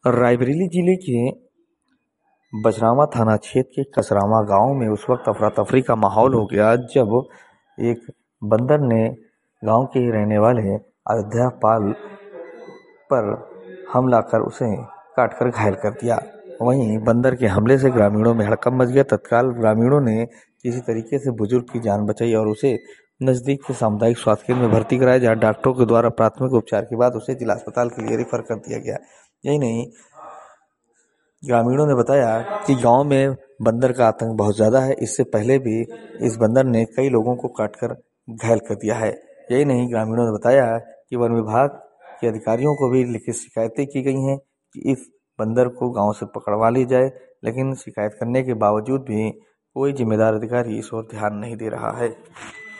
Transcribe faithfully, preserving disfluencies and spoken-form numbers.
रायबरेली जिले के बजरावा थाना क्षेत्र के कसरावा गांव में उस वक्त अफरा तफरी का माहौल हो गया जब एक बंदर ने गांव के रहने वाले अयोध्या पाल पर हमला कर उसे काटकर घायल कर दिया। वहीं बंदर के हमले से ग्रामीणों में हड़कंप मच गया। तत्काल ग्रामीणों ने किसी तरीके से बुजुर्ग की जान बचाई और उसे नजदीक के सामुदायिक स्वास्थ्य केंद्र में भर्ती कराया, जहां डॉक्टरों के द्वारा प्राथमिक उपचार के बाद उसे जिला अस्पताल के लिए रेफर कर दिया गया। यही नहीं, ग्रामीणों ने बताया कि गांव में बंदर का आतंक बहुत ज्यादा है। इससे पहले भी इस बंदर ने कई लोगों को काटकर घायल कर दिया है। यही नहीं, ग्रामीणों ने बताया कि वन विभाग के अधिकारियों को भी लिखित शिकायतें की गई हैं कि इस बंदर को गांव से पकड़वा ली जाए, लेकिन शिकायत करने के बावजूद भी कोई जिम्मेदार अधिकारी इस ओर ध्यान नहीं दे रहा है।